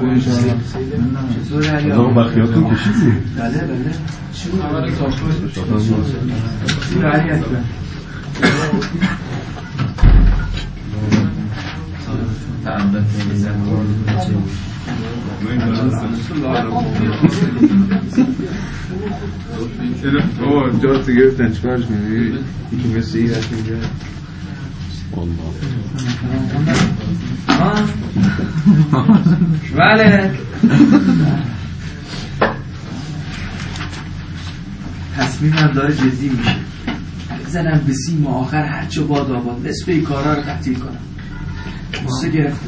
چطور علی آقا بخیاتون کشیدی؟ بله چی بود؟ چطور علی اکبر جا تو گرفتن چکارش کنی؟ یکی مثل این رفت اینجا بله تصمیمم داره جدی میشه بزنم به سیم آخر هرچه باد آباد نصف این کارا رو تعطیل کنم قصه گرفته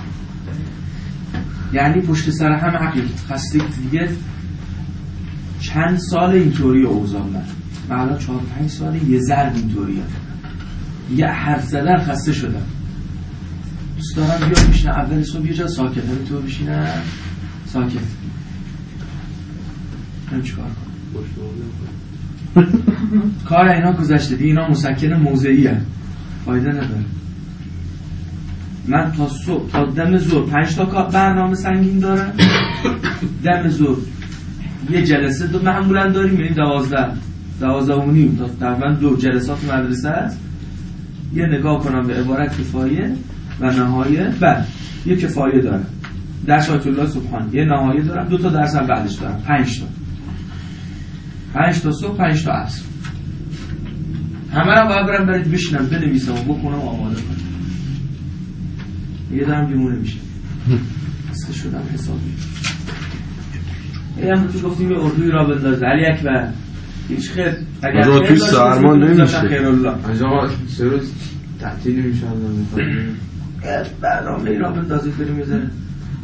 یعنی پشت سر هم عقل خسته دیگه چند سال اینطوری اوضاع من الان 4-5 ساله یه ضرب اینطوریه یه حرف زدن خسته شدم دوست دارم بیا بشینم اول صبح یه جا ساکت همینطور بشینم ساکت نمی چی کار کنم کار اینا گذشته دیگه اینا مسکن موضعی هم فایده نداره من تا صبح تا دم ظهر 5 تا برنامه سنگین دارم دم ظهر یه جلسه دو معمولا داریم یعنی 12 و نیم تا تقریبا 2 جلسات مدرسه است یه نگاه کنم به عبارت کفایه و نهایه بعد یه کفایه دارم درس آیت الله سبحان یه نهایه دارم 2 تا درس هم بعدش دارم 5 تا صبح 5 تا عصر همه رو باید برم برید بشینم بنویسم و بکنم و آماده کنم یه دارم بیمونه میشه خسته شدم حسابی یه هم تو گفتیم یه اردوی را بنداز علی اکبر هیچ خیر اگر خیر توی سرمان نمیشه خیر الله آقا 3 روز تعطیل میشه برنامه ای را بندازید بریم یه ذره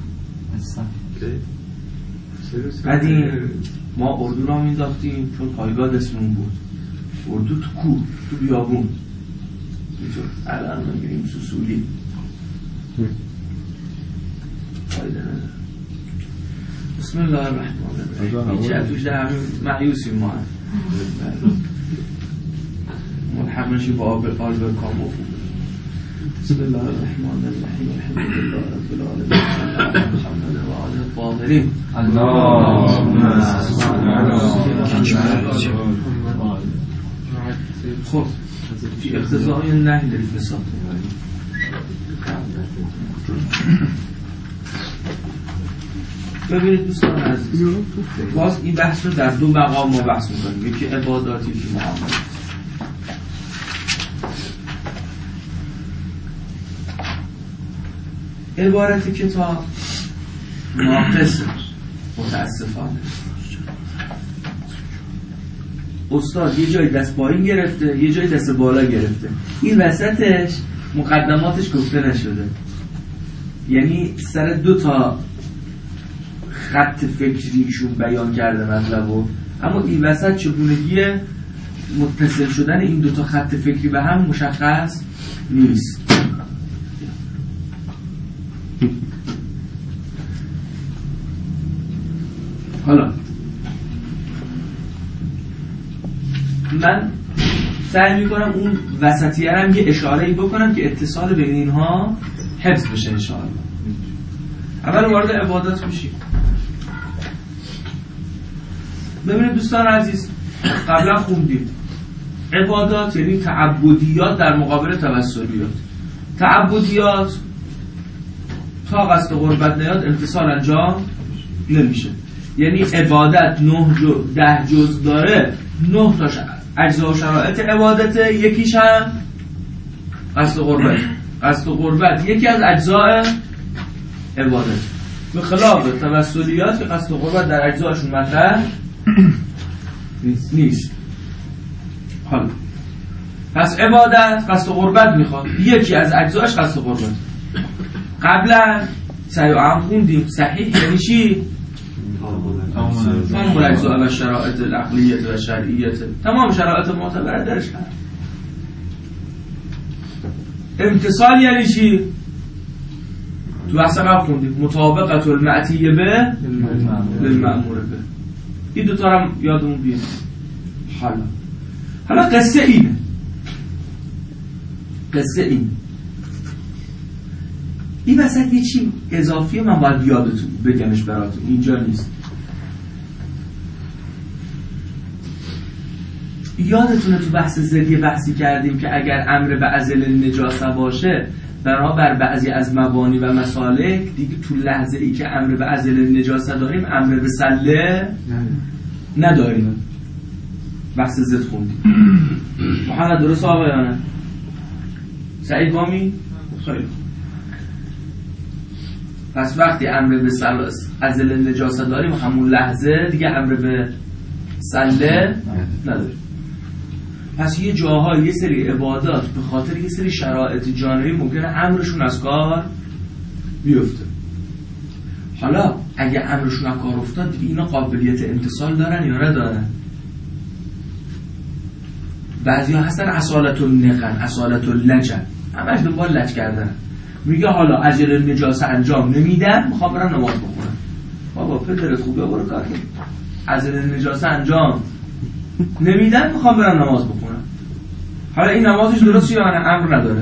قدیم ما اردو را مینداختیم چون پایگاه دستمون بود اردو تو کوه تو بیابون اینطور الان میگیم سوسولی فایده نداره بسم الله الرحمن الرحیم هیچ اتوش در همین معیوسیم ما ملحق نشی با آلبر کامو بسم الله الرحمن الرحیم الحمد لله رب العالمین محمد و آله الطاهرین اللهم صل علی خب فی اقتضاء النهی للفساد ببینید دوستان عزیز باز این بحث رو در 2 مقام ما بحث میکنیم یکی عباداتی یکی معاملات عبارت کتاب ناقصه متاسفانه استاد یه جای دست پایین گرفته یه جای دست بالا گرفته این وسطش مقدماتش گفته نشده یعنی سر 2 تا خط فکریشون بیان کرده مطلبو اما این وسط چگونگی متصل شدن این 2 تا خط فکری به هم مشخص نیست حالا من سعی میکنم اون وسطیه هم یه اشاره‌ای بکنم که اتصال بین اینها حفظ بشه انشاءالله اول وارد عبادات میشیم ببینید دوستان عزیز قبلا خوندیم عبادات یعنی تعبدیات در مقابل توسلیات تعبدیات تا قصد قربت نیاد امتصال انجام نمیشه یعنی عبادت 10 جز داره 9 تا اجزا و شرایط عبادت یکیش هم قصد قربت قصد قربت یکی از اجزاء عبادت به خلاف توسلیات که قصد قربت در اجزاشون مطرح نیست حالا پس عبادت قصد قربت میخواد یکی از اجزاش قصد قربت قبلا سعی و عام خوندیم صحیح یعنی چی؟ تمام الاجزاء و شرایط العقلیت و شرعیت تمام شرایط معتبره درش هست امتصال یعنی چی؟ تو اصلا خوندیم مطابقت المعتیه به للمأمور به این 2 تا هم یادمون بیاد حالا قصه اینه این وسط یه چی اضافیه من باید یادتون بگمش براتون، اینجا نیست. یادتونه تو بحث زدیه بحثی کردیم که اگر امر به ازل نجاسه باشه بر بعضی از مبانی و مسالک دیگه تو لحظه ای که امر به ازل نجاسه داریم امر به سله نداریم. بحث زد خوندیم. محمد درست آقایانه؟ سعید بامی؟ خیلی پس وقتی امر به ازل نجاسه داریم همون لحظه دیگه امر به سله نداریم. پس یه جاهای یه سری عبادات به خاطر یه سری شرایط جانبی ممکنه امرشون از کار بیفته. حالا اگه امرشون از کار افتاد دیگه اینا قابلیت امتصال دارن یا ندارن؟ بعضی ها هستن اصالت النقن، اصالت اللجن، همش دنبال لج کردن. میگه حالا اجل نجاسه انجام نمیدن میخوام برن نماز بخونن. بابا پدرت خوبه برو کار کن. اجل نجاسه انجام نمیدن میخوام برن نماز بخونن. حالا این نمازش درست یا نه؟ امر نداره.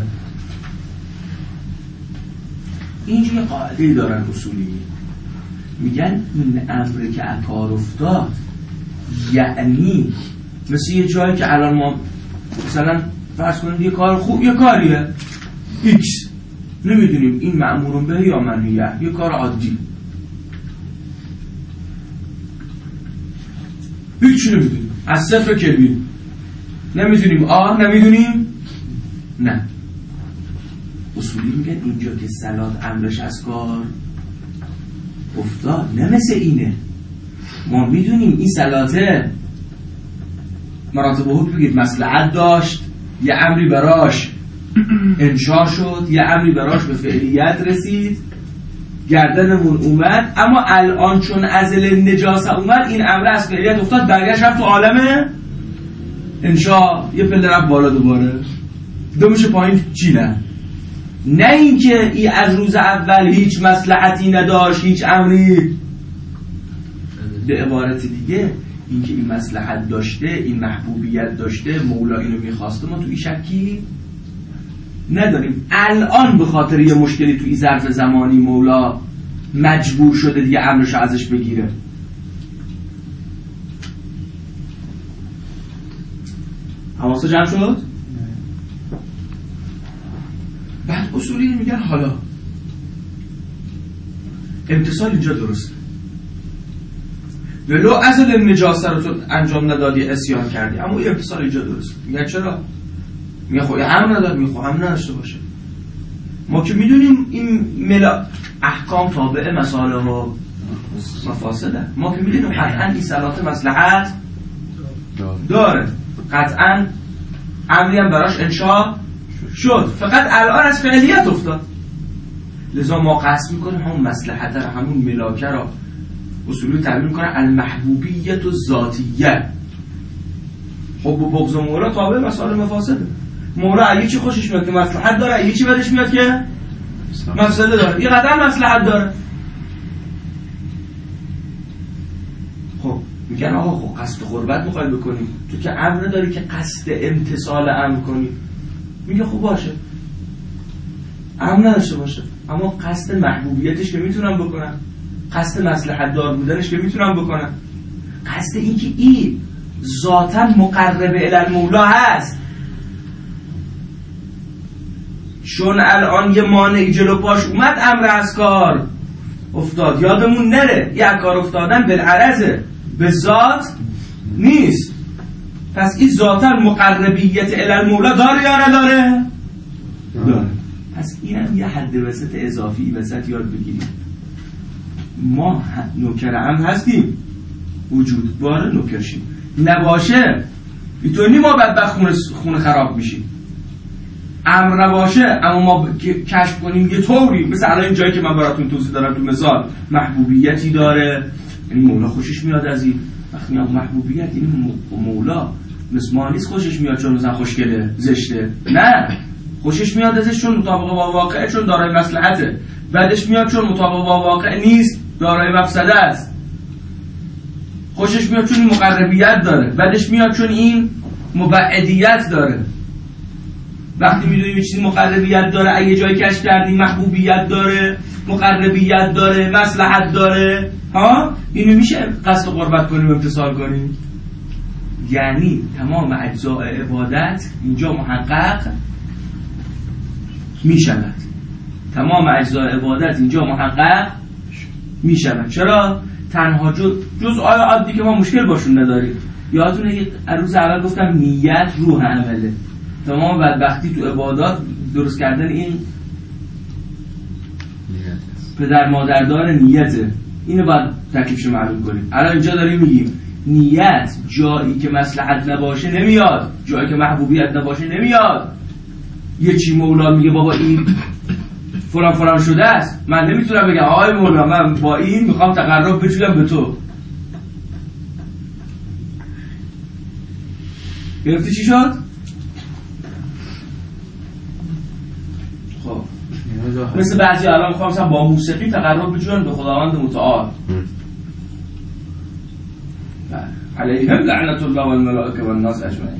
اینجا یه قاعده‌ای دارن اصولی، میگن این امر که از کار افتاد یعنی مثل یه جایی که الان ما مثلا فرض کنید یه کار خوب یه کاریه ایکس نمیدونیم این مأمورون به یا منهیه، یه کار عادی هیچ نمیدونیم از صفر کلوین نمیدونیم نمیدونیم نه. اصولی میگن اینجا که صلات امرش از کار افتاد نه مثل اینه. ما میدونیم این صلاته مراتب حکم بگید مصلحت داشت، یه امری براش انشا شد، یه امری براش به فعلیت رسید، گردنمون اومد، اما الان چون ازل نجاسه اومد این امر از فعلیت افتاد برگشت رفت تو عالم انشا، یه پله رفت بالا دوباره دومش پایین چی نه اینکه این از روز اول هیچ مصلحتی نداشت، هیچ امری. به عبارت دیگه اینکه این مصلحت داشته، این محبوبیت داشته، مولا اینو میخواسته، ما تو این شکی نداریم. الان به خاطر یه مشکلی تو این ظرف زمانی مولا مجبور شده دیگه امرشو ازش بگیره. حواسه جمع شد؟ بعد اصولی میگن حالا امتصال اینجا درسته، ولو ازل نجاسه رو تو انجام ندادی اسیان کردی، اما این امتصال اینجا درسته. میگن چرا؟ میگن خب هم نداد، میگن خب هم نداشته باشه. ما که میدونیم این احکام تابع مصالح و مفاسده، ما که میدونیم قطعا این صلات مصلحت داره، قطعا امری هم براش انشا شد، فقط الان از فعلیت افتاد. لذا ما قصد میکنیم همون مصلحت رو، همون ملاکه رو اصولی تعبیر میکنن المحبوبیت و ذاتیه. حب و بغض و مولا تابع مسائل مفاسده. مولا اگه چی خوشش میاد که مصلحت داره، اگه چی بدش میاد که مفسده داره، یه قطعا مصلحت داره. خب میگن آقا خب قصد قربت میخوای بکنیم، تو که امر داری که قصد امتصال امر کنی. میگه خب باشه امر نداشته باشه، اما قصد محبوبیتش که میتونم بکنم، قصد مصلحت دار بودنش که میتونم بکنم، قصد این که این ذاتا مقرب الی المولا هست. چون الان یه مانعی جلو پاش اومد امر از کار افتاد. یادمون نره یه کار افتادن بالعرضه، به ذات نیست. پس این ذاتا مقربیت الی المولا داره یا نداره؟ داره. پس اینم یه حد وسط اضافی وسط یاد بگیریم. ما نوکر هم هستیم، وجود باره نوکرشیم، نباشه اینطوری ما بدبخت خونه خراب میشیم. امر نباشه اما ما کشف کنیم یه طوری، مثل الان این جایی که من براتون توضیح دارم تو مثال، محبوبیتی داره، یعنی مولا خوشش میاد از این. وقتی میگم محبوبیت این مولا مثل ما نیست خوشش میاد چون مثلا خوشگله زشته، نه، خوشش میاد ازش چون مطابق با واقعه، چون دارای مصلحته. بعدش میاد چون مطابق با واقع نیست، دارای مفسده است. خوشش میاد چون این مقربیت داره، بعدش میاد چون این مبعدیت داره. وقتی میدونیم چیزی مقربیت داره، اگه جای کشف کردیم محبوبیت داره، مقربیت داره، مصلحت داره، ها، اینو میشه قصد قربت کنیم، امتثال کنیم. یعنی تمام اجزاء عبادت اینجا محقق میشود. تمام اجزاء عبادت اینجا محقق میشود. چرا؟ تنها جز آیا عادی که ما مشکل باشون نداریم. یادتونه روز اول گفتم نیت روح عمله. تمام بدبختی تو عبادات درست کردن این پدر مادردار نیته. اینو باید تکلیفش معلوم کنیم. الان اینجا داریم میگیم نیت جایی که مصلحت نباشه نمیاد، جایی که محبوبیت نباشه نمیاد. یه چی مولا میگه بابا این فلان فلان شده است، من نمیتونم بگم آقای مولا من با این میخوام تقرب بجویم به تو. گرفتی چی شد؟ خب مثل بعضی الان میخوام با موسیقی تقرب بجویم به خداوند متعال. علیهم لعنت الله والملائکه والناس اجمعین.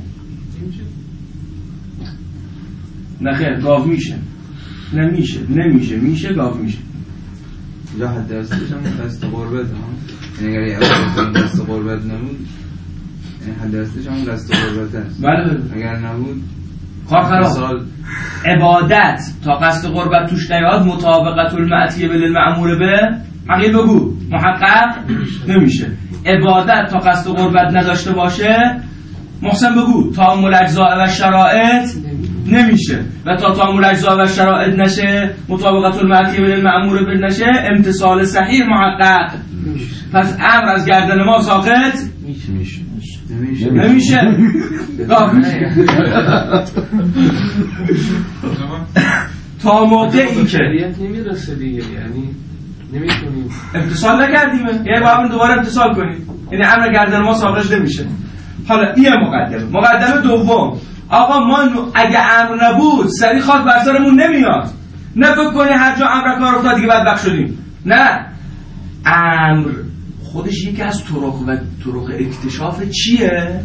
نخیر، گاو میشه، نمیشه میشه، گاو میشه. یا حد درستش هم دست قربت هم، یعنی اگر یه دست قربت نبود، یعنی حد درستش هم دست قربت هست. بله. اگر نبود خراب. عبادت تا قصد قربت توش نیاد، مطابقت المعطیه بالمأمور به عقیل بگو محقق نمیشه. عبادت تا قصد قربت نداشته باشه، محسن بگو تامل اجزاء و شرایط نمیشه. و تا تامل اجزاء و شرایط نشه، مطابقت المعطیه بالمأمور به نشه، امتثال صحیح محقق. پس امر از گردن ما ساقط نمیشه. تا موقعی که نمیرسه دیگه، یعنی نمیتونیم امتثال نکردیم، یعنی باید دوباره امتثال کنیم، یعنی امر گردن ما ساقط نمیشه. حالا این مقدمه دوم، آقا ما اگه امر نبود سری خاک بر سرمون نمیاد. نه فکر کنی هر جا امر کار افتاد دیگه بدبخت شدیم. نه، امر خودش یکی از طرق اکتشاف چیه؟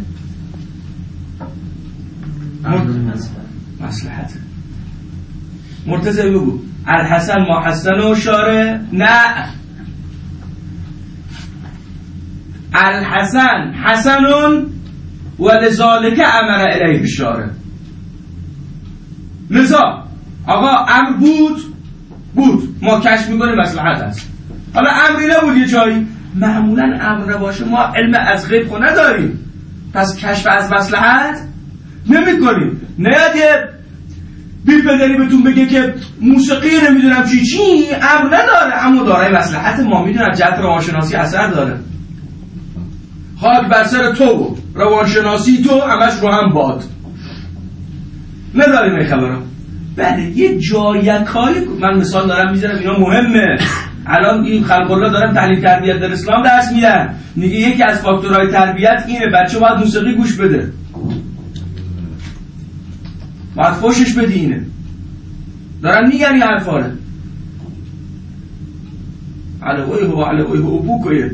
مصلحت. مرتضی بگو الحسن ما حسن و شاره. نه، الحسن حسن و لذالک امر الیه شاره. لذا آقا امر بود ما کشف میکنیم مصلحت هست. حالا امری نبود یه جایی، معمولا امر باشه ما علم از غیب خود نداریم، پس کشف از مصلحت نمی کنیم. نیاد یه بی پدری بهتون بگه که موسیقی نمیدونم چی امر نداره، اما دارای مصلحت ما میدونن، جهت روانشناسی اثر داره. خاک بر سر تو، روانشناسی تو همش رو هم باد. نداریم این خبرها. بله یه جای کاری، من مثال دارم میزنم اینا مهمه. الان این خلق الله دارن تحلیل تربیت در اسلام درس میدن، میگه یکی از فاکتورهای تربیت اینه بچه باید موسیقی گوش بده، باید فوشش بدی. اینه دارن میگن این حرفاره. علی اوه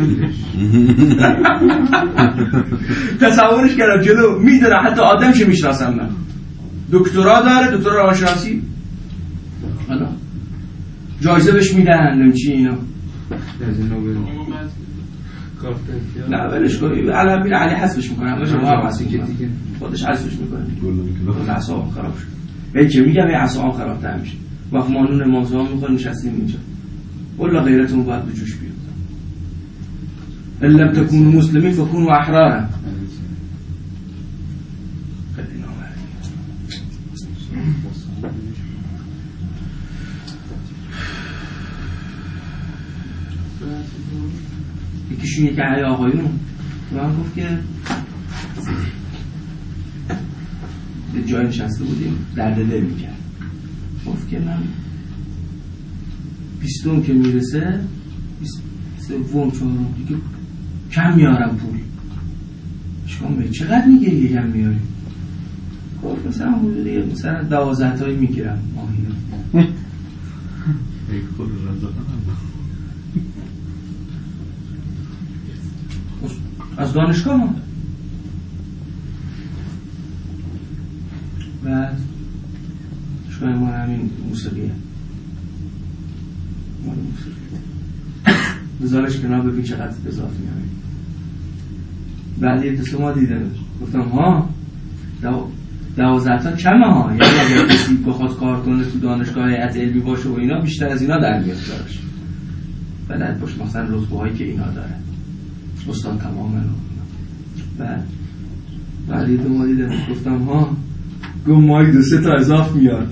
تصورش کردم جلو میدونه، حتی آدمش میشناسم من. دکترا داره، دکترا روانشناسی، حالا جایزه بهش میدن نمیچی اینا. نه ولش کن، علی حذفش میکنه، همه شما هم هستی که خودش حذفش میکنه. اعصابم خراب شد. هی که میگم اعصابم خراب‌تر میشه. وقت مانون مازوها میخوره نشستیم اینجا. والله غیرتون باید به جوش بیاد. ان لم تكونوا مسلمین فكونوا احرارا. خیلی نامرئی. یکیشون یکی علی آقایون من گفت که به جای نشسته بودیم درد دل میکرد، گفت که من 20 که میرسه 23 4 دیگه کم میارم پول. شما به چقدر میگه دیگه کم میاری؟ گفت مثلا حدودی مثلا 12 تایی میگیرم ماهی. از دانشگاه ما. و دانشگاه ما همین موسیقیه، مال موسیقی بذارش کنار ببین چقدر اضافه میاره. بعد یه قصه ما دیدم گفتم ها 12 تا کمه ها، یعنی اگر کسی بخواد کار کنه تو دانشگاه هیئت علمی باشه و اینا بیشتر از اینا در میاد دارش بلد باشه، مثلا رتبه هایی که اینا داره استاد تماما. بعد یه ما دیدم گفتم ها گفت مایی 2-3 تا اضاف میاد.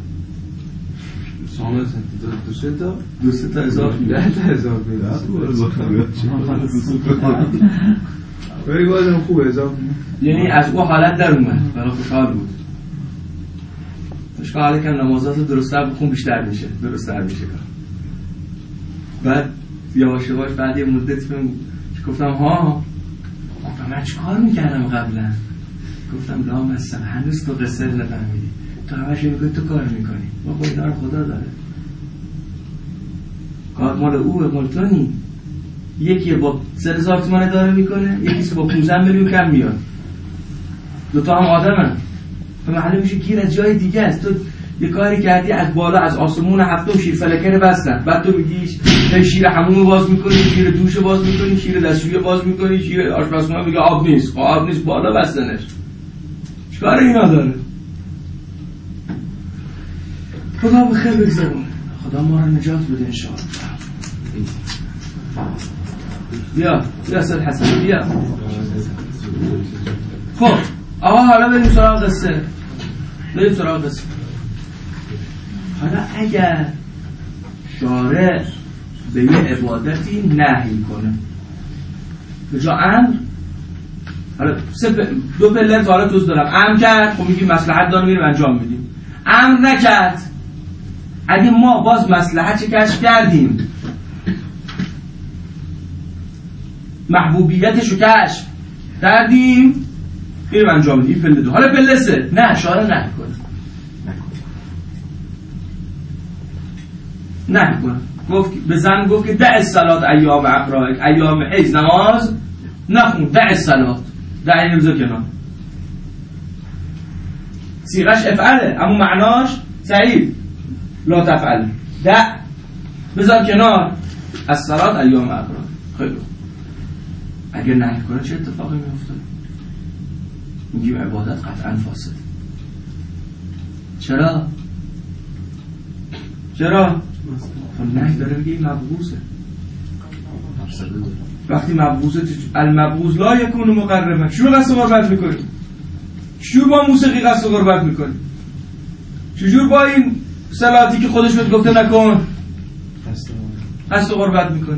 سامت 2-3 تا اضاف میاد. 10 تا اضاف میاد. ولی بازم خوبه اضاف میاد. یعنی از او حالت در اومد برای خوشحال بود. اشکال حالا که نمازات درست‌تر بخون بیشتر میشه، درست‌تر میشه کار. بعد یواش یواش بعد یه مدت گفتم ها من چه کار میکردم قبلا؟ گفتم لا مثلا هنوز تو قصه نفهمیدی، تو همش میگی تو کار میکنی، ما با اینا رو خدا داره، کار مال اوه مال تو نی. یکی با 3000 تومان اداره میکنه، یکی با 15 میلیون کم میاد، دوتا هم آدمن. تو محله میشه گیر از جای دیگه است. تو یه کاری کردی از بالا از آسمون هفتم شیر فلکه بستن، بعد تو میگی شیر حموم باز میکنی، شیر دوش باز میکنی، شیر دستشویی باز میکنی، شیر آشپزخونه میگه آب نیست. آب نیست بالا بستنش، چیکار اینا داره؟ خدا بخیر بگذرونه، خدا ما رو نجات بده انشاءالله. بیا سید حسن بیا. خب آقا حالا بریم سراغ قصه. حالا اگر شارع به یه عبادتی نهی کنه به جا امر، حالا دو پله حالا توضیح دارم. امر کرد خب میگیم مصلحت داره میریم انجام میدیم. امر نکرد، اگه ما باز مصلحت کشف کردیم، محبوبیتش رو کشف کردیم، میریم انجام میدیم. پله 2. حالا پله 3 نه، شارع نهی کنه. گفت به زن گفت که دع الصلات ایام افراح، ایام حیض نماز نخون، دع الصلات، دع نماز کنار. صیغش افعله اما معناش سعید لا تفعل، دع بذار کنار الصلات ایام افراح. خیلی اگر نهی کنه چه اتفاقی میفته؟ میگیم عبادت قطعا فاسد. چرا؟ نهی داره میگه این مبغوزه. وقتی مبغوزه المبغوز لا یکون مقربا، چجور قصد قربت میکنی؟ چجور با موسیقی قصد قربت میکنی؟ چجور با این صلاتی که خودش بهت گفته نکن قصد قربت میکنی؟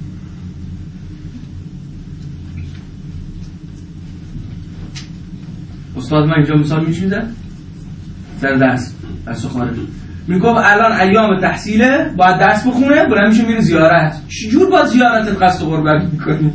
استاد من اینجا مثال میشیده سر دست خارج میگفت الان ایام تحصیله باید درس بخونه، بلند میشه میره زیارت. چجور با زیارت قصد قربت میکنی؟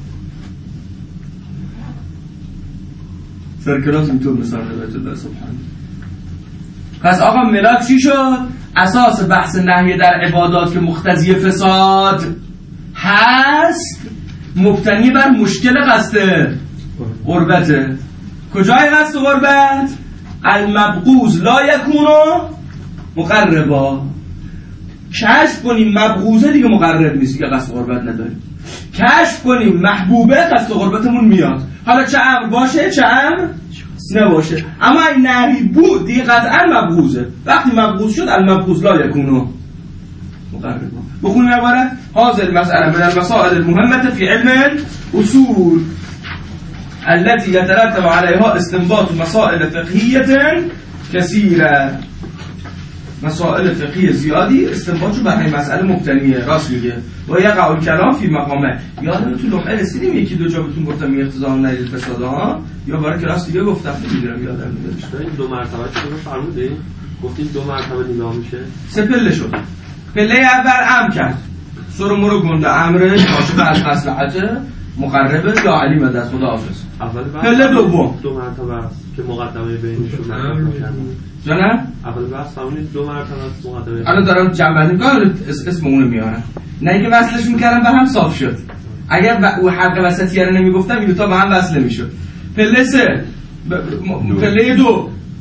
سر کلاس اینطور مثال نباید در سبحان. پس آقا ملاک چی شد؟ اساس بحث نهی در عبادات که مقتضی فساد هست مبتنی بر مشکل قصد قربته. کجای قصد قربت؟ المبغوز لا یکونو مقربا. کشف کنیم مبغوزه دیگه مقرب نیست که قصد قربت نداریم. کشف کنیم محبوبه قصد قربتمون میاد، حالا چه امر باشه چه امر نباشه. اما این نهی بود دیگه قطعا مبغوزه. وقتی مبغوز شد المبغوز لا یکونو مقربا. بخونیم عبارت حاضر مسئله من المسائل المهمة في علم اصول التي يترتب عليها استنباط مسائل فقهية كثيرة. مسائل فقهی زیادی استنباطشو برای مسئله مبتنیه. راست میگه. و یقع الکلام فی مقامه. یادم تو لمحه رسیدیم یکی دو جا بهتون گفتم این اقتضا نهی فساد ها، یا برای کلاس دیگه گفتم نمیدونم یادم نمیاد. این 2 مرتبه چطور فرمودی؟ گفتیم 2 مرتبه نگاه میشه. 3 پله شد. پله اول امر کرد، سر مرو گنده امرش عاشق از مصلحت مقربه یا علیم از خدا حافظ. پله دوم 2 مرتبه است که مقدمه بینشون مطرح جانم. اول بحث همونی 2 مرتبه است مقدمه. الان دارم جنبندی می‌کنم اسم اونو میارم. نه اینکه وصلش می‌کردم به هم صاف شد. اگر او حلقه وسطیه رو نمیگفتم این دو تا به هم وصل نمیشد. پله 3 پله 2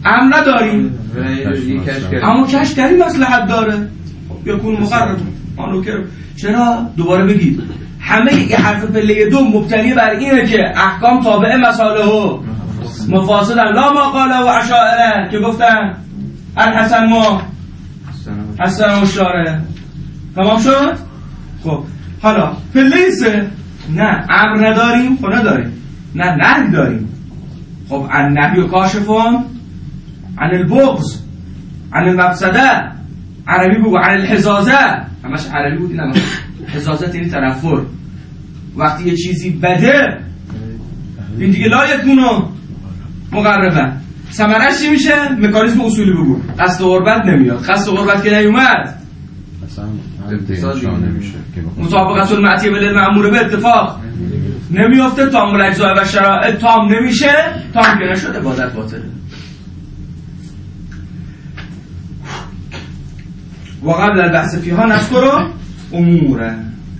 امر نداریم، اما کشتری مصلحت داره یکون مقرب آنوکر. چرا؟ دوباره بگید همه این حرف پله دو مبتنی بر اینه که احکام تابع مصالح و مفاسدن لا ما قاله و اشاعره که گفتن الحسن ما حسن و شاره. تمام شد؟ خب حالا پله سه نه امر نداریم، خب نداریم، نه نهی داریم. خب النهی و کاشفون عن البغض عن المفسده، عربی بگو عن الحزازه، همش عربی بود. این حزازت یعنی تنفر. وقتی یه چیزی بده این دیگه لا یکونو مقربه. ثمرش چی میشه؟ مکانیزم اصولی بگو. قصد غربت نمیاد. قصد غربت که نیومد مطابقت المعطیه بالمأمور به اتفاق نمیافته. تام الاجزاء و شرائط تام نمیشه. تام که نشد عبادت باطله. و قبل البحث فیها نذکر امور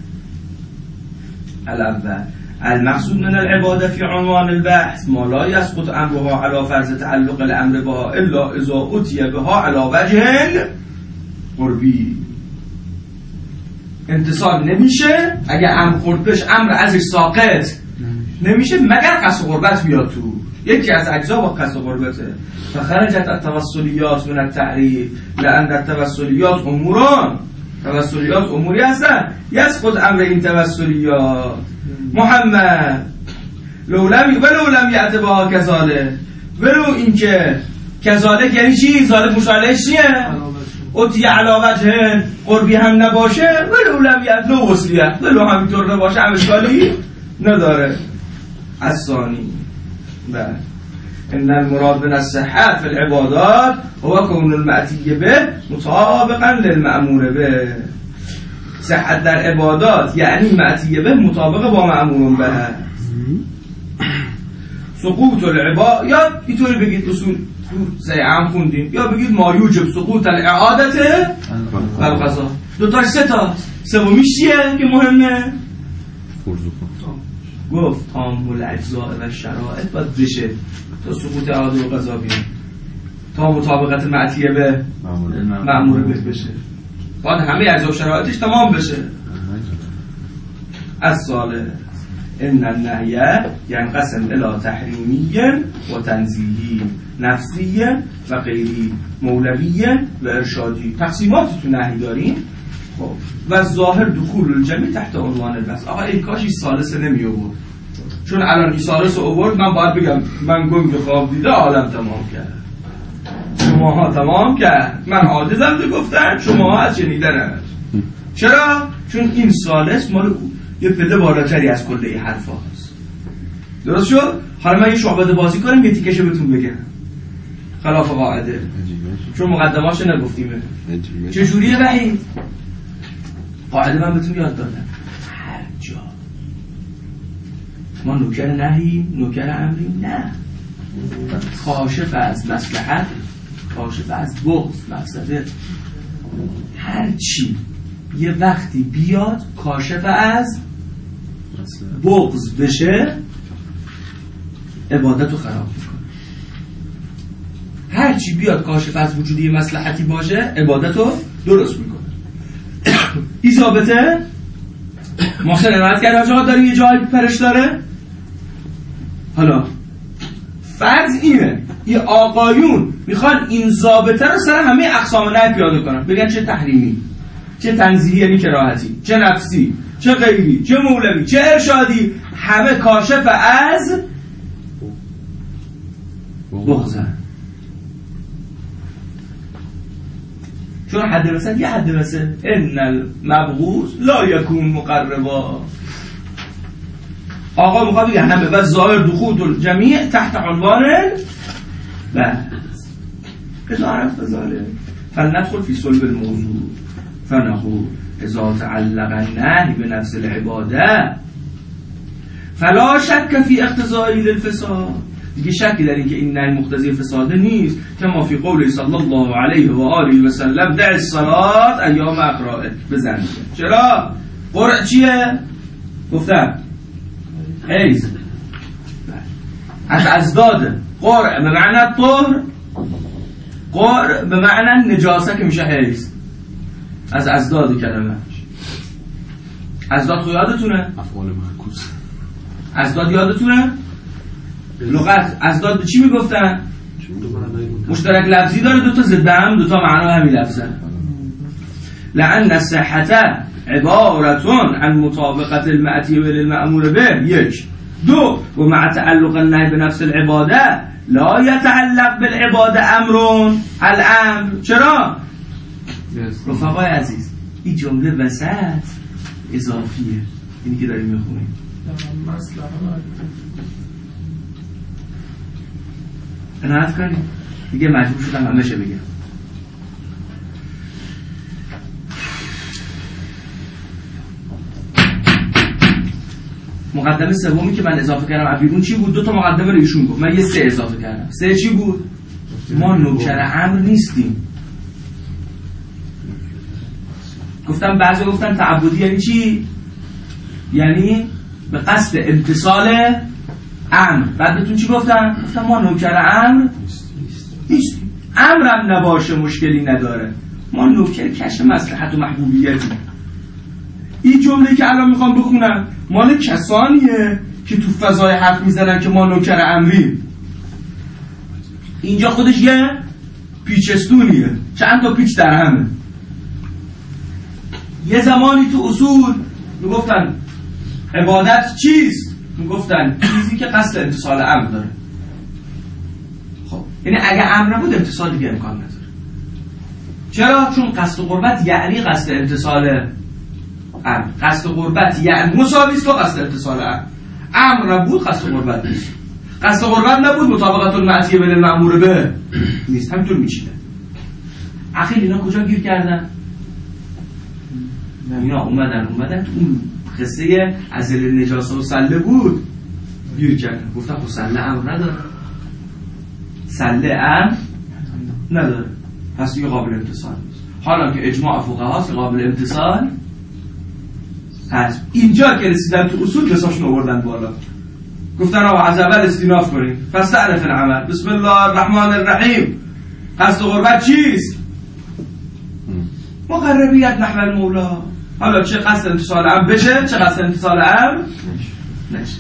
الاول المقصود من العباده في عنوان البحث ما لا يسقط امرها على فرض تعلق الامر بها الا اذا اتي بها على وجه قربی. انتصال نمیشه اگه امر خورد بهش، امر ازش ساقط نمیشه مگر قصد غربت بیاد تو. یکی از اجزا با قصد غربته. فخرجت التوسلیات من التعریف لان التوسلیات اموران، توسلیات اموری هستن یسقط امر این توسلیات. محمد ولو لم یأت بها کذالک، ولو اینکه کذالک یعنی چی؟ ذالک مشالهش چیه؟ اتی علی وجه قربی هم نباشه، ولو لم یأت لو وصلیه، ولو همینطور نباشه هم اشکالی نداره. الثانی بله ان المراد من الصحة في العبادات هو كون المأتی به مطابقا للمأمور به. صحت در عبادات یعنی مأتی به مطابق با مأمور به. سقوط العباد یا اینطوری بگید اصول سیعم خوندیم، یا بگید ما یوجب سقوط الاعادت و القضا. دوتاش سه تا، سومیش چیه که مهمه؟ گفت تام الاجزاء و شرائط باید بشه تا سقوط اعاده و قضا بیاد، تا مطابقت معطیه به مأمور به بشه، باید همه اجزا و شرایطش تمام بشه. الثالث ان النهی ينقسم الى تحریمی و تنزیهی، نفسی و غیری، مولوی و ارشادی. تقسیماتی تو نهی داریم. خب و ظاهر دخول الجمعی تحت عنوان البس. آقا این کاش این ثالث نمی آورد، چون الان این ثالث آورد من باید بگم من گنگ خواب دیده عالم تمام کرد، شماها تمام کرد، من عاجزم تو گفتن، شماها از شنیدن. چرا؟ چون این ثالث مال یه پله بالاتری از کل این حرف هاست. درست شد؟ حالا من یه شعبده بازی کنم یه تیکشو بهتون بگم خلاف قاعده، چون مقدماشو نگفتیمه. چجوریه وحید؟ قاعده من بهتون یاد دادم. هر جا ما نوکر نهی نوکر امری نه، کاشف از مصلحت، کاشف از بغض مفسده، هر چی یه وقتی بیاد کاشف از بغض بشه عبادتو خراب میکنه. هر چی بیاد کاشف از وجودی مصلحتی باشه عبادتو درست میکنه. این ضابطه محسن عنایت کرده جا داریم یه جایی پرش داره. حالا فرض اینه یه آقایون میخوان این ضابطه رو سر همه اقسام نهی پیاده کنن، بگن چه تحریمی، چه تنزیهی یعنی کراهتی، چه نفسی، چه غیری، چه مولوی، چه ارشادی، همه کاشف از بغضه. چون حد وسط یه حد وسط ان المبغوض لا یکون مقربا. آقا میخواد بگه همه بس ظاهر دخول الجمیع تحت عنوان بس ادارت بذاره فلندخل فی صلب الموضوع فنقول اذا تعلق النهی بنفس العباده فلا شک فی اقتضایی للفساد. دیگه شکی در این که این نهی مقتضی فساد نیست، کما فی قوله صلی الله علیه و آله و سلم دع الصلاة ایام اقرائه بزن. چرا؟ قرع چیه؟ گفتم حیز از ازداد قرع به معنی طهر قر به معنی نجاسه که میشه حیز، از ازداد کلمه. ازداد خود یادتونه؟ افعال معکوس. ازداد یادتونه؟ لغت ازداد به چی میگفتن؟ مشترک لفظی داره، دوتا ضد هم، دوتا معنا همین لفظه. لأن الصحة عبارة عن مطابقة المأتي للمأمور به، یک. دو، و مع تعلق النهي بنفس العبادة لا يتعلق بالعبادة امر الامر. چرا؟ رفقای عزیز این جمله وسط اضافیه، اینی که داریم میخونیم. نعرف کنیم دیگه مجبور شدم همشه بگم. مقدمه سومی که من اضافه کردم بیرون چی بود؟ دو تا مقدمه رو ایشون گفت، من یه 3 اضافه کردم. 3 چی بود؟ ما نوکر امر نیستیم. گفتم بعضی گفتن تعبدی یعنی چی؟ یعنی به قصد امتصال امر. بعد بهتون چی گفتم؟ گفتم ما نوکر امر نیستیم. امرم نباشه مشکلی نداره، ما نوکر کشف مصلحت و محبوبیتیم. این جمله که الان میخوام بخونم مال کسانیه که تو فضای حرف میزنن که ما نوکر امریم. اینجا خودش یه پیچستونیه، چند تا پیچ در همه. یه زمانی تو اصول میگفتن عبادت چیست؟ میگفتن چیزی که قصد امتصال امر داره. خب یعنی اگه امر نبود امتصال دیگه امکان نداره. چرا؟ چون قصد قربت یعنی قصد امتصال امر. قصد قربت یعنی مساوی است با قصد امتصال امر. امر نبود قصد قربت نیست، قصد قربت نبود مطابقت المعصیه بین المأمور به نیست. همینطور میچینه. اخیل اینا کجا گیر کردن؟ اینا اومدن تو اون قصه ازل نجاسه و سله بود گیر کردن. گفتن خب سله امر نداره، سله امر نداره، پس دیگه قابل امتصال نیست. حالا که اجماع فقهاست قابل امتصال هست. اینجا که رسیدن تو اصول قصاشون آوردن بالا، گفتن آقا از اول استیناف کنیم. پس تعرف العمل. بسم الله الرحمن الرحیم. قصد غربت چیست؟ مقربیت نحو المولا. حالا چه قصد امتصال امر بشه، چه قصد امتصال امر نشه.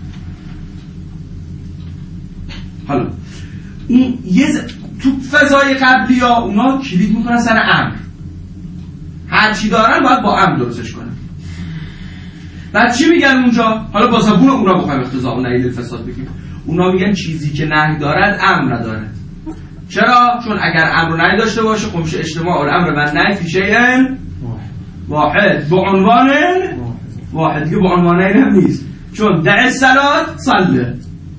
حالا این تو فضای قبلی ها اونا کلید میکنن سر امر، هر چی دارن باید با امر درستش کنن. بعد چی میگن اونجا؟ حالا با زبون اونا بخوایم اقتضاء و نهی للفساد بگیم، اونا میگن چیزی که نهی دارد امر نداره. چرا؟ چون اگر امر نهی داشته باشه خب میشه اجتماع الامر و نهی فی شیء واحد به عنوان واحد، دیگه به عنوان هم نیست. چون دع الصلاه صله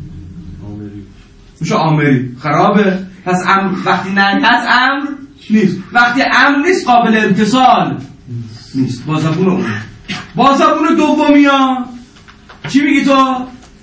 میشه آمری، خرابه. پس امر وقتی نهی هست امر نیست، وقتی امر نیست قابل امتصال نیست. با زبون اون. با زبون دومی ها چی میگی تو؟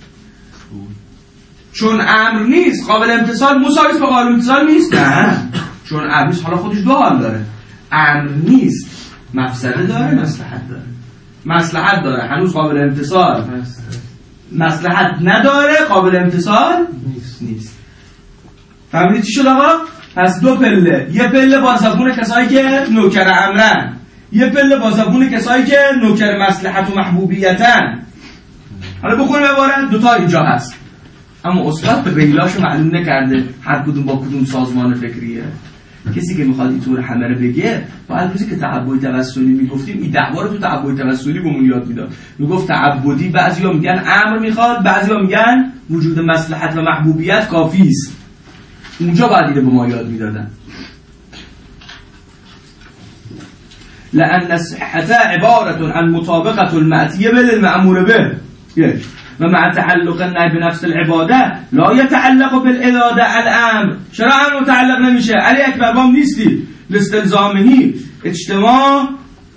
چون امر نیست قابل امتصال مساویس با قابل امتصال نیست. نه، چون امر نیست حالا خودش دو حال داره. امر نیست مفسده داره، مصلحت داره. مصلحت داره هنوز قابل امتصال، مصلحت نداره قابل امتصال نیست. فهمیدی چی شد آقا؟ پس دو پله، یه پله با زبون کسایی که نوکر امرن، یه پله با زبون کسایی که نوکر مصلحت و محبوبیتن. حالا بخونیم عبارت دوتا اینجا هست، اما استاد به ریلاشو معلوم نکرده هر کدوم با کدوم سازمان فکریه. کسی که میخواد اینطور همه رو بگه باید روزی که تعبدی توسلی میگفتیم این دعوا رو تو تعبدی توسلی بهمون یاد میداد. میگفت تعبدی بعضیا میگن امر میخواد، بعضیا میگن وجود مصلحت و محبوبیت کافی است. اونجا باید اینو به ما یاد میدادن. لأن الصحة عبارة عن مطابقة المأتي بالمأمور به، یک. و مع تعلق النهي بنفس العباده لا يتعلق بالإرادة الامر. چرا امر متعلق نمیشه؟ علی اکبر بام نیستی لاستلزامه اجتماع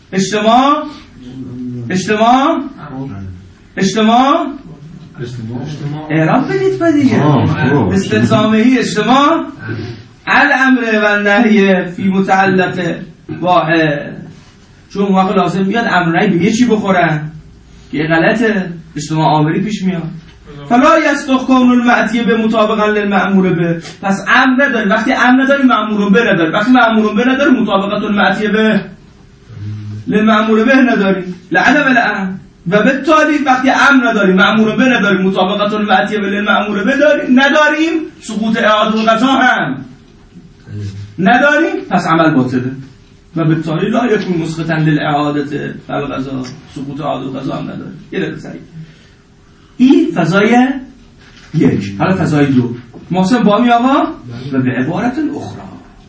اعراب بدید دیگه. استلزامه اجتماع الامر و النهی فی متعلق واحد. چون واقع لازم بیاد امر نهی به یه چی بخورن که غلطه، اجتماع آمری پیش میاد. فلا یصدق کون المعطی به مطابقا للمأمور به. پس امر نداری، وقتی امر نداری مأمور به نداری، وقتی مأمور به نداری مطابقت المعطی به للمأمور به نداری لعدم الامر. و بالتالي وقتی امر نداری مأمور به نداری مطابقت المعطی به للمأمور به نداریم، سقوط اعاده و قضا هم نداریم، پس عمل باطله. و بالتالي لا یکون مسقطا للاعاده فالقضا، سقوط اعاده و قضا هم نداره. یه دقیقه سریع. این فضای یک. حالا فضای دو محسن با می آقا و به عبارت اخرى.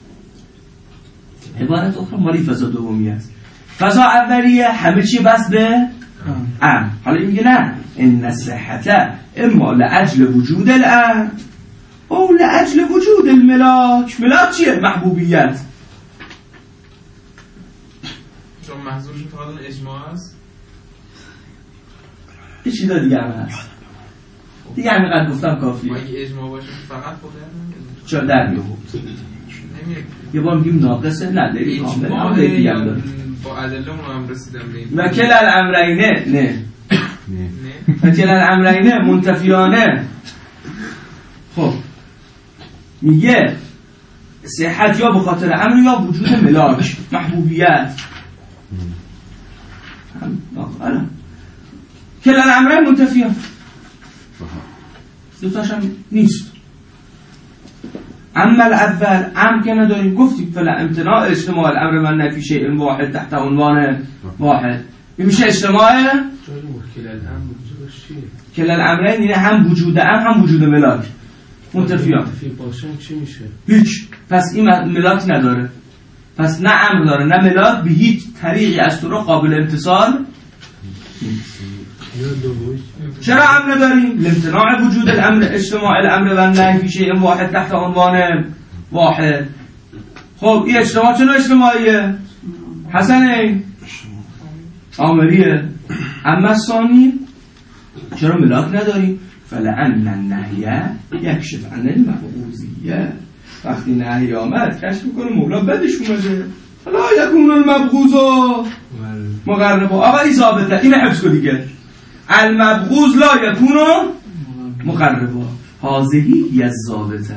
عبارت اخرى مالی فضا دومی است. فضا اولیه همه چی بس به ام. حالا این میگه نه، ان صحته اما لاجل وجود الام او لاجل وجود الملاک. ملاک چیه؟ محبوبیت. چون محضورش فقط اجماع است. یه چیز دیگه هم هست دیگه، همینقدر گفتم کافیه. اگه اجماع باشه فقط بخیر چرا در میاد؟ یه بار میگیم ناقصه، نداری کامل هم دیگه هم داره. با ادله اون هم رسیدم به و کل الامرینه نه و کل الامرینه منتفیانه. خب میگه صحت یا به خاطر امر یا وجود ملاک محبوبیت. کل الامرین منتفیان، دوتاش هم نیست. اما الاول امر که نداریم، گفتیم فلا امتناع اجتماع الامر من نفی شیء واحد تحت عنوان واحد. این میشه اجتماع کل الامرین، یعنی هم وجود امر هم وجود ملاک منتفیان. باشن چی میشه؟ هیچ. پس این ملاک نداره، پس نه امر داره نه ملاک، به هیچ طریقی از طرق قابل امتصال نیست. چرا امر نداریم؟ لامتناع وجود الامر اجتماع الامر و نهی فی شیء واحد تحت عنوان واحد. خب این اجتماع چه اجتماعیه؟ حسنه آمریه. اما ثانی چرا ملاک نداریم؟ فلأن النهی یکشف عن المبغوضیه. وقتی نهی آمد کشف میکنه مولا بدش اومده. لا یکون المبغوض مقربا. آقا این ثابته، این حفظ کن دیگه. المبغوض لا یکون مقربا. هذه هی الضابطه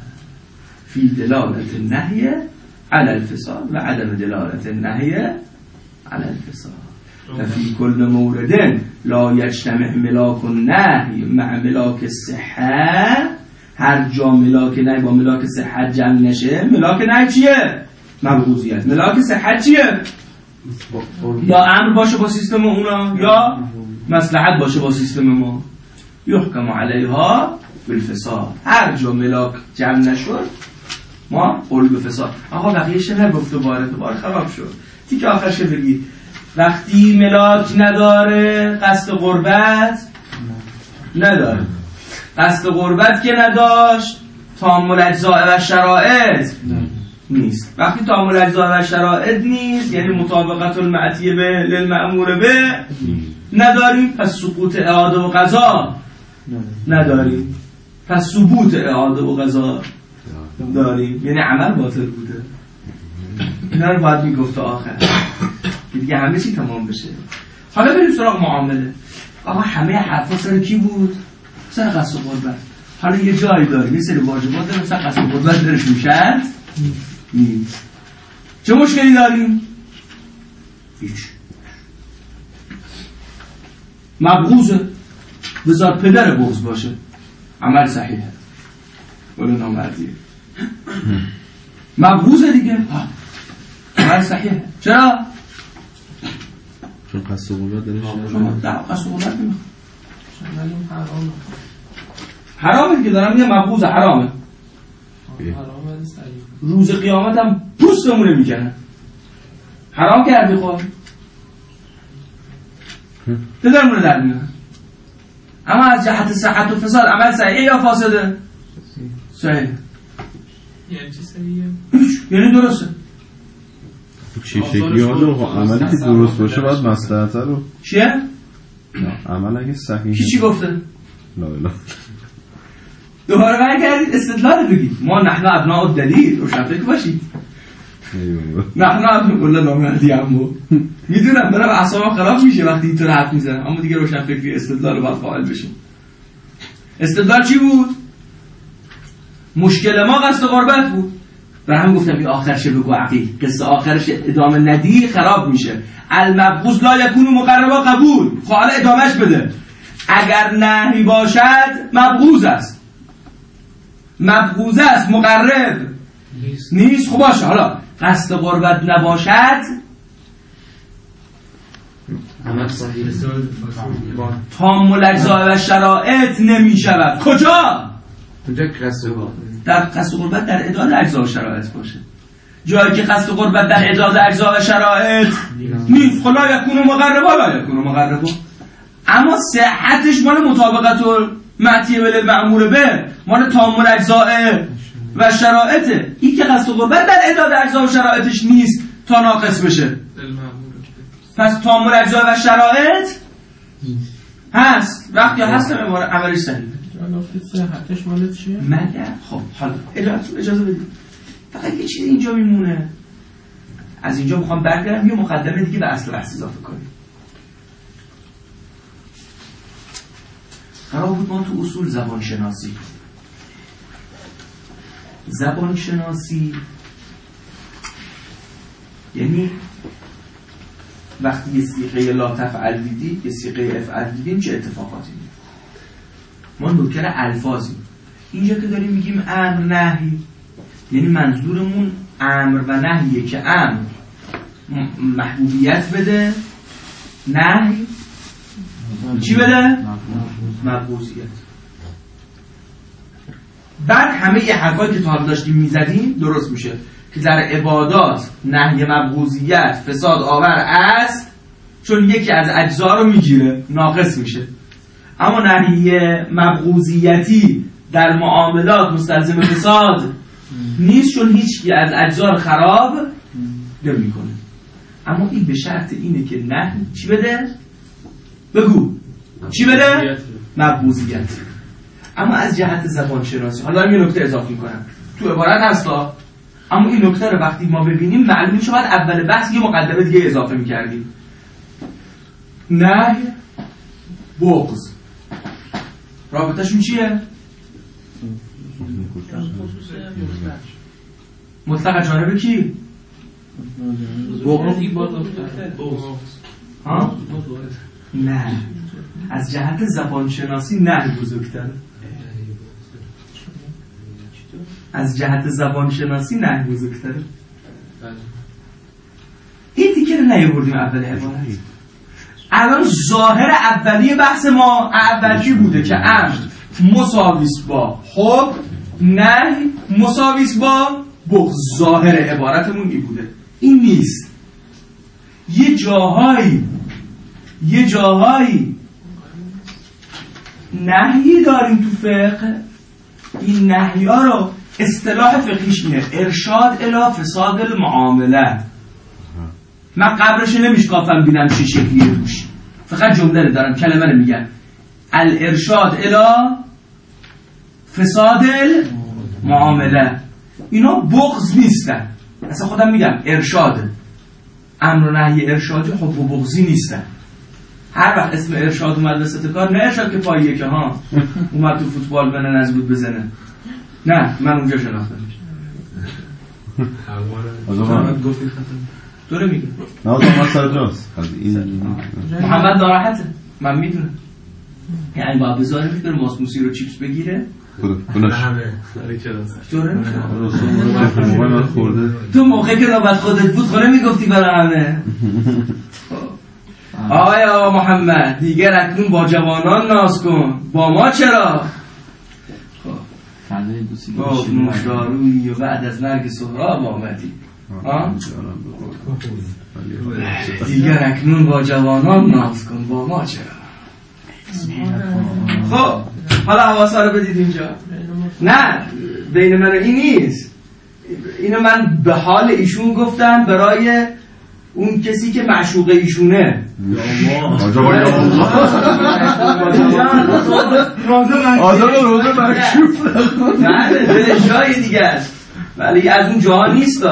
فی دلالت النهی علی الفساد و عدم دلالت النهی علی الفساد. ففي كل مورد لا يجتمع ملاك النهي مع ملاك الصحة. هر جا ملاک نهی با ملاک صحت جمع نشه، ملاک نهی چیه؟ مبغوضیت. ملاک صحت چیه؟ یا امر باشه با سیستم اونا یا مصلحت باشه با سیستم ما. یحکم علیها بالفساد. هر جا ملاک جمع نشد ما قول به فساد. آقا بقیه‌اش نگفته، بار خراب شد. تیکه آخرش بگی وقتی ملاک نداره قصد قربت نداره. قصد قربت که نداشت تامل اجزاء و شرائط نیست. وقتی تامل اجزاء و شرائط نیست یعنی مطابقت المعطی به للمأمور به نداریم، پس سقوط اعاده و قضا نداریم، پس ثبوت اعاده و قضا داریم، یعنی عمل باطل بوده. اینا رو باید میگفت آخر دیگه همه چی تمام بشه. حالا بریم سراغ معامله. آقا همه حرفا سر کی بود؟ سر قصد و قربت. حالا یه جایی داریم یه سری واجبات داریم سر قصد و قربت درش میشد نیست. چه مشکلی داریم؟ هیچ. مبغوضه بذار پدر بغض باشه عمل صحیحه ولی نامردیه. مبغوضه دیگه عمل صحیحه. چرا؟ چون قصد و قربت درش قصد و قربت نمیخواد. حرامه که دارم میگم مبغوضه، حرامه. روز قیامت هم پوستمونه میکنه. حرام کردی خود پدرمونه در میاد. اما از جهت صحت و فساد عمل صحیحه یا فاسده؟ صحیح. یعنی چی صحیحه؟ یعنی درسته. چه شکلی حالا عملی که درست باشه باید مصلحت رو چیه؟ عمل اگه صحیحه. چی گفته؟ لا لا دوباره برگردید استدلال بگید. ما نحن ابناء الدلیل روشن فکر باشید. نحن ابناء الله نامردی امو میدونم برم اعصابم خراب میشه وقتی اینطور حرف میزنم، اما دیگه روشن فکری استدلال رو باید قائل بشیم. استدلال چی بود؟ مشکل ما قصد غربت بود. برای هم گفتم این آخرش بگو عقیل، قصه آخرش ادامه ندی خراب میشه. المبغوض لا یکون مقربا قبول. خب حالا ادامهش بده. اگر نهی باشد مبغوض است، مبغوض است مقرب نیست. خب باشه، حالا قصد غربت نباشد تام الاجزاء و شرایط نمی شود. کجا؟ در قصد غربت در اعداد اجزا و شرایط باشه. جایی که قصد غربت در اعداد اجزا و شرایط نیست، خلا یکون مقربا لا یکون مقربا. اما صحتش مال مطابقت المعطیه بل معمور به، مال تام الاجزاء و شرایطه. این که قصد غربت در اعداد اجزا و شرایطش نیست تا ناقص بشه. پس تام الاجزاء و شرایط هست. وقتی هست عملش صحیح. صحتش مال چیه؟ مگر خب حالا اجازه بدید، فقط یه چیز اینجا میمونه. از اینجا میخوام برگردم یه مقدمه دیگه به اصل بحث اضافه کنیم. قرار بود ما تو اصول زبان شناسی یعنی وقتی یه صیغه لا تفعل دیدی، یه صیغه افعل دیدیم چه اتفاقاتی میفته. ما نوکر الفاظیم. اینجا که داریم میگیم امر نهی، یعنی منظورمون امر و نهیه که امر محبوبیت بده، نهی چی بده؟ مبغوضیت. بعد همه یه حرفایی که تا حالا داشتیم میزدیم درست میشه که در عبادات نهی مبغوضیت فساد آور است، چون یکی از اجزا رو میگیره ناقص میشه. اما نهی مبغوضیتی در معاملات مستلزم فساد نیست، چون هیچ از اجزا رو خراب نمیکنه. اما این به شرط اینه که نهی چی بده؟ بگو چی بده؟ مبغوضیت. اما از جهت زبان شناسی حالا یه نکته اضافه میکنم تو عبارت هستا، اما این نکته رو وقتی ما ببینیم معلوم میشه باید اول بحث یه مقدمه دیگه اضافه میکردیم. نهی بغض رابطه‌شون چیه؟ مطلق جانب کی؟ بغض. ها؟ نه، از جهت زبان شناسی نه بزرگتره. از جهت زبان شناسی نه بزرگتره. این دیگه رو نیاوردیم اول عبارت. الان ظاهر اولیه بحث ما اولی بوده که امر مساویس با حکم، نهی مساویس با بغض. ظاهر عبارتمون این بوده. این نیست. یه جاهایی نهی داریم تو فقه. این نهی ها رو اصطلاح فقهیش اینه ارشاد الی فساد المعامله. من قبرش نمیشکافم بینم چه شکلیه روش، فقط جمله رو دارم، کلمه رو میگم. الارشاد الی فساد المعامله. اینا بغض نیستن. اصلا خودم میگم ارشاد، امر و نهی ارشادی حب و بغضی نیستن. هر وقت اسم ارشاد اومد وسط کار، نه ارشاد که پاییه که ها اومد تو فوتبال بنه نزبود بزنه، نه من اونجا شناختم. گفتی خطر تو رو میگه نه آدم سر جاست. محمد ناراحته، من میدونم. یعنی باید بذاره میکنه ماسموسی رو چیپس بگیره تو موقع که نوبت خودت بود خونه میگفتی برای همه. آیا محمد دیگر اکنون با جوانان ناز کن، با ما چرا؟ گفت نوشدارویی و بعد از مرگ سهراب آمدی. دیگر اکنون با جوانان ناز کن، با ما چرا؟ خب حالا حواسا رو بدید اینجا. نه بین من و این نیست، اینو من به حال ایشون گفتم برای اون کسی که معشوق ایشونه. روزه مکشوف نه دل جای دیگه است، ولی از اون جاها نیست.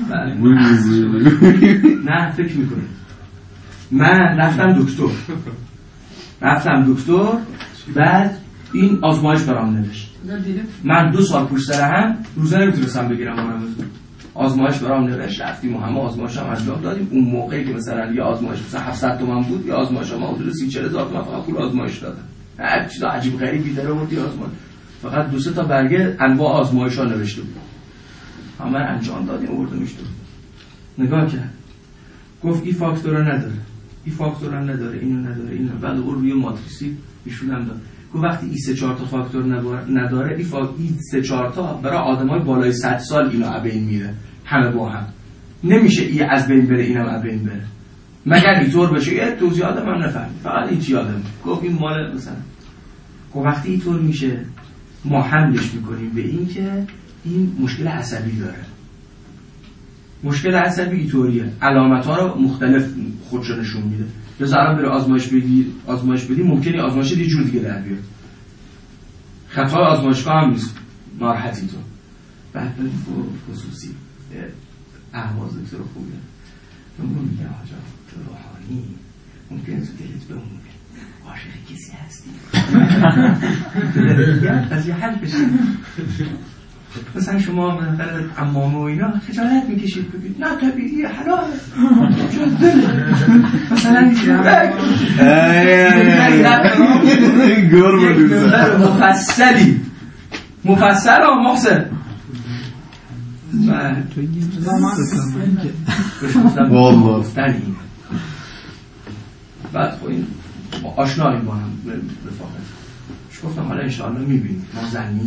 نه فکر میکنه من رفتم دکتر بعد این آزمایش برام نوشت. من 2 سال پشت سر هم روزه نمیتونستم بگیرم مانمزون. آزمایش برام نوشت، رفتیم و همه آزمایش هم انجام دادیم. اون موقعی که مثلا یه آزمایش مثلا 700 تومان بود، یه آزمایش ما حدود 30-40 هزار تومان فقط پول آزمایش دادن. هر چیز عجیب غریبی داره بود آزمایش. فقط 2-3 تا برگه انواع آزمایش‌ها نوشته بود. همه انجام دادیم آوردیمش تو. نگاه کرد. گفت این فاکتور نداره. این فاکتور نداره، اینو نداره، اینو. بعد اون روی ماتریسی نشون هم داد. گفت وقتی این 3-4 تا فاکتور نداره، این 3-4 تا برای آدمای بالای 100 سال اینا از بین میره. همه با هم. نمیشه این از بین بره، اینم از بین بره. مگر اینطور بشه. یه توضیحات من نفهمید. فقط این چی یادم. گفت این مال مثلا. گفت وقتی اینطور میشه ما حملش میکنیم به این که این مشکل عصبی داره. مشکل عصبی اینطوریه. علامت‌ها رو مختلف خودشو نشون میده. لذا الان بره آزمایش بدی ممکنه آزمایش یه جور دیگه در بیاد. خطای آزمایشگاه هم نیست. ناراحتی تو. بعد بریم خصوصی اهواز دکتر خوبه. من میگم آجا تو روحانی ممکنه تو دلت بمونه. عاشق کسی هستی. از یه حل بشه. مثلا شما مثلا عمامه و اینا خجالت میکشید بگید نه طبیعیه حلاله چون دله مثلا مفصل و محسن والله بعد خب این آشناییم با هم رفاقت گفتم حالا انشاءالله میبینیم ما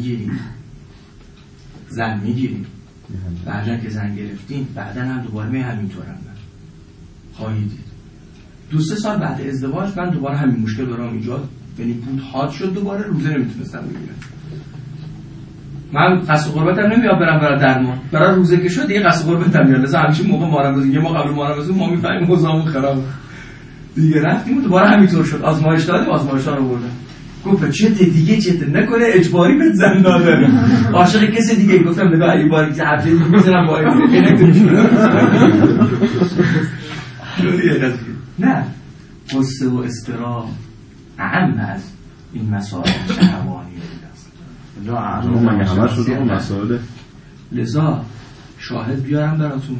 زن میگیریم بعدا که زن گرفتیم بعدا هم دوباره همینطور هم خواهید دید 2-3 سال بعد ازدواج من دوباره همین مشکل برام ایجاد یعنی بود حاد شد دوباره روزه نمیتونستم بگیرم من قصد قربتم نمیاد برم برای درمان برای روزه که شد دیگه قصد قربتم میاد لذا همیشه موقع مارمزون یه ما قبل مارمزون ما میفهمیم موضوعمون خراب دیگه رفتیم دوباره همینطور شد آزمایش دادیم آزمایش‌ها رو بردم گفت چته دیگه چته نکنه اجباری بهت زن داده عاشق کسی دیگه گفتم نگاه این باری که هفته دیگه میذارم با این نه قصه و استرام اهم از این مسائل شهوانی لا همه شده اون مسائل لذا شاهد بیارم براتون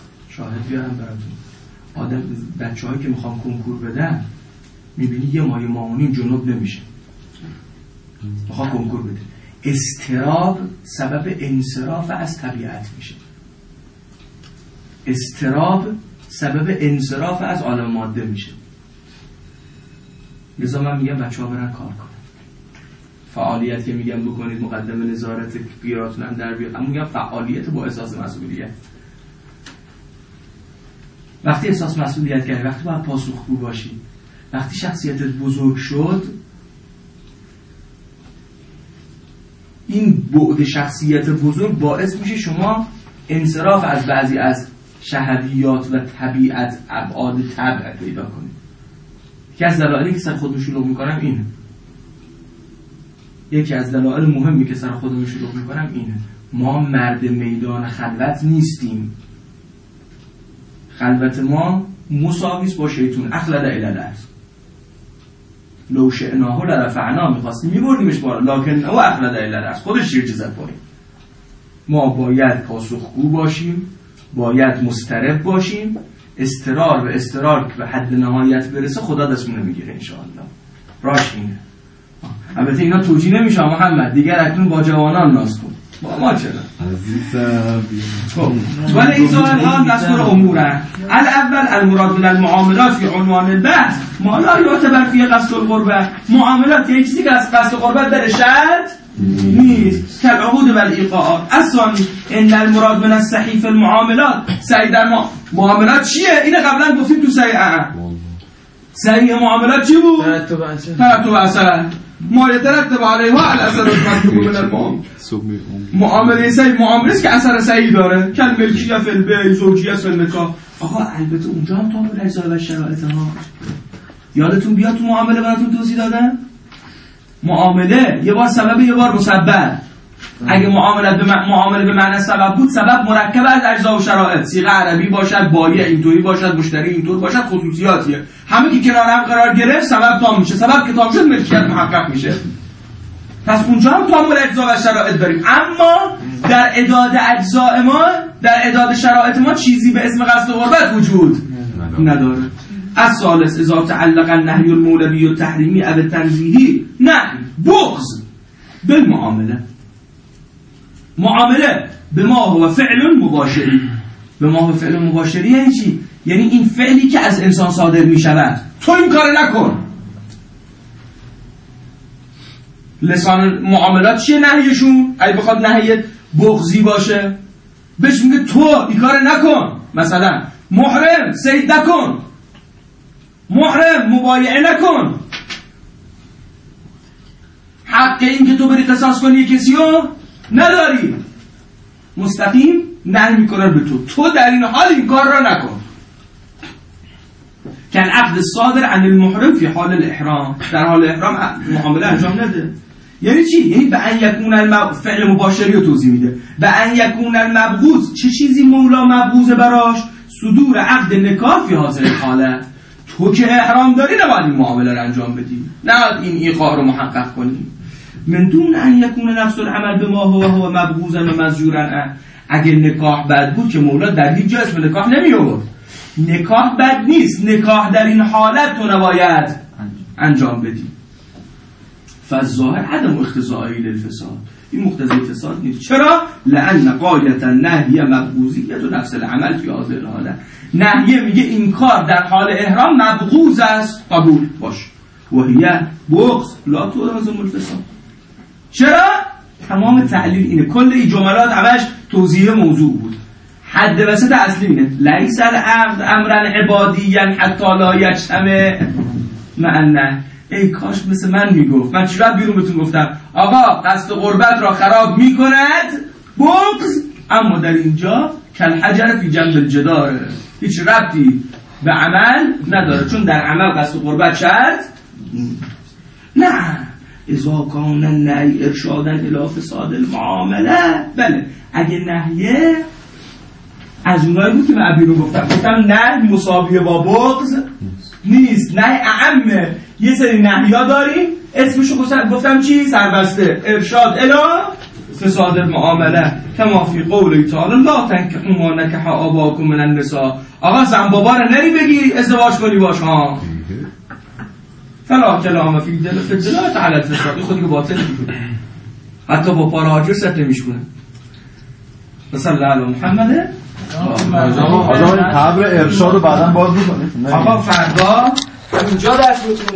آدم بچه‌هایی که میخوام کنکور بدن میبینی یه ماه ماهونیم جنوب نمیشه میخوام کنکور بده اضطراب سبب انصراف از طبیعت میشه اضطراب سبب انصراف از عالم ماده میشه لذا من میگم بچه‌ها برن کار کنن فعالیت که میگم بکنید مقدمه نظارت بیاراتون هم در بیاد اما میگم فعالیت با احساس مسئولیت وقتی احساس مسئولیت کردی وقتی باید پاسخگو باشی وقتی شخصیتت بزرگ شد این بعد شخصیت بزرگ باعث میشه شما انصراف از بعضی از شهویات و طبیعت ابعاد طبع پیدا کنید یکی از دلایلی که سر خودم شلوغ میکنم اینه یکی از دلایل مهمی که سر خودم شلوغ میکنم اینه ما مرد میدان خلوت نیستیم خلوت ما مساویس با شیطون اخلد الالارض لو شئناه لرفعناه میخواستیم میبردیمش بالا لکن او اخلد الالارض خودش شیر چیزت پایین ما باید پاسخگو باشیم باید مضطرب باشیم استرار به استرار که به حد نهایت برسه خدا دستمون نمیگیره انشاءالله راش اینه البته اینا توجیه نمیشه محمد دیگر اکنون با جوانان ناز کن با ما چرا عزیزم ولی این سوال ها نذکر امورن الاول المراد من المعاملات فی عنوان البحث ما لا یعتبر فی قصد القربه معاملات که چیزی که از قصد قربت در شرط نیست كالعقود والإيقاعات الثاني ان المراد من الصحيح في المعاملات صحیح در معاملات چیه اینو قبلا گفتیم تو صحیح معاملات چی بود ترتب اثر ما يترتب عليها الاثر المطلوب من المعامله معامله صحیح معامله است که اثر صحیح داره کالملکیه فی البیع زوجیه فی النکاح آقا البته اونجا هم تا الاجزاء و شرایط ها یادتون بیاد تو معامله براتون توضیح دادم معامله یه بار سبب یه بار مسبب اگه معامله به معنی سبب بود سبب مرکب از اجزا و شرایط صیغه عربی باشد بایع اینطوری باشد مشتری اینطور باشد خصوصیاتیه همه که کنار هم قرار گرفت سبب تام میشه سبب که تام شد ملکیت محقق میشه پس اونجا هم تامل اجزا و شرایط داریم، اما در اعداد اجزاء ما، در اعداد شرایط ما چیزی به اسم قصد غربت وجود نداره. از ثالث اذا تعلق النهی المولوی و تحریمی او تنزیهی نهی بغض بالمعامله، معامله به ما هو فعل مباشری. به ما هو فعل مباشری یعنی چی؟ یعنی این فعلی که از انسان صادر می شود، تو این کار نکن. لسان معاملات چیه نهیشون؟ اگه بخواد نهی بغضی باشه بهش میگه تو این کار نکن. مثلا محرم صید نکن، محرم مبایعه نکن. حق این که تو بری قصاص کنی کسی رو نداری. مستقیم نهی میکنه به تو در این حال این کار را نکن. که العقد صادر عن المحرم فی حال الاحرام، در حال احرام معامله انجام نده. یعنی چی؟ یعنی به ان یکون فعل مباشری رو توضیح میده. به ان یکون المبغوض، چه چیزی مولا مبغوض براش؟ صدور عقد نکاح فی حاضر حاله. تو که احرام داری نباید این معامله رو انجام بدی، نباید این ایقاع رو محقق کنی. من دون ان یکون نفس العمل به ما هو مبغوضا و مزجورا. اگه نکاح بد بود که مولا در هیچ جا اسم نکاح نمی آورد. نکاح بد نیست، نکاح در این حالت تو نباید انجام بدی. فالظاهر عدم اقتضاء للفساد، این مقتضی فساد نیست. چرا؟ لأن غایت النهی مبغوضیت و نفس العمل فی هذه الحاله. نهیه میگه این کار در حال احرام مبغوض است، قبول باش. و هی بغض لا تلزم الفساد. چرا؟ تمام تعلیل اینه، کل این جملات همش توضیح موضوع بود. حد وسط اصلی اینه لیس العقد امرا عبادیا حتی لا یجتمع مع النهی. ای کاش مثل من میگفت. من چرا بیرون بهتون گفتم آقا قصد قربت را خراب میکند بغض، اما در اینجا کالحجر فی جنب الجدار، هیچ ربطی به عمل نداره، چون در عمل قصد قربت شرط نه. اذا کان النهی ارشادا الی فساد المعامله، بله اگه نهیه از اونایی بود که من بیرون گفتم نهی مساویه با بغض نیست، نهی اعمه. یه سری نهی‌ها داریم اسمشو گفتم چی؟ سربسته، ارشاد الی فساد المعامله، کما فی قوله تعالی لا تنکحوا ما نکح آباؤکم من النساء. آقا زن بابا رو نری بگی ازدواج کنی باش ها. فلا کلام فی دلالت علی الفساد، خودی که باطل میگه، حتی با پاراجر ست نمیشونه. صلی علی محمد. حالا این قبر ارشاد رو بعداً باز می‌کنید. آقا فردا اینجا درس